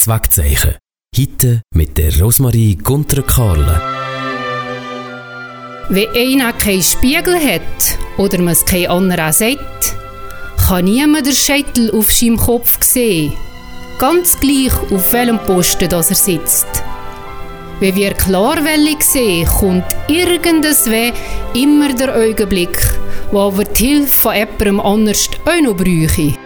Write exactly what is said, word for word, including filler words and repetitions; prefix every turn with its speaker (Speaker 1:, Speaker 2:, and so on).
Speaker 1: Alltagswegzeichen. Heute mit der Rosmarie Gunter-Karle.
Speaker 2: Wenn einer keinen Spiegel hat oder man es kein anderer sagt, kann niemand den Scheitel auf seinem Kopf sehen. Ganz gleich, auf welchem Posten das er sitzt. Wenn wir klarwellig sehen, kommt irgendwann immer der Augenblick, wo aber die Hilfe von jemandem anders auch noch bräuchte.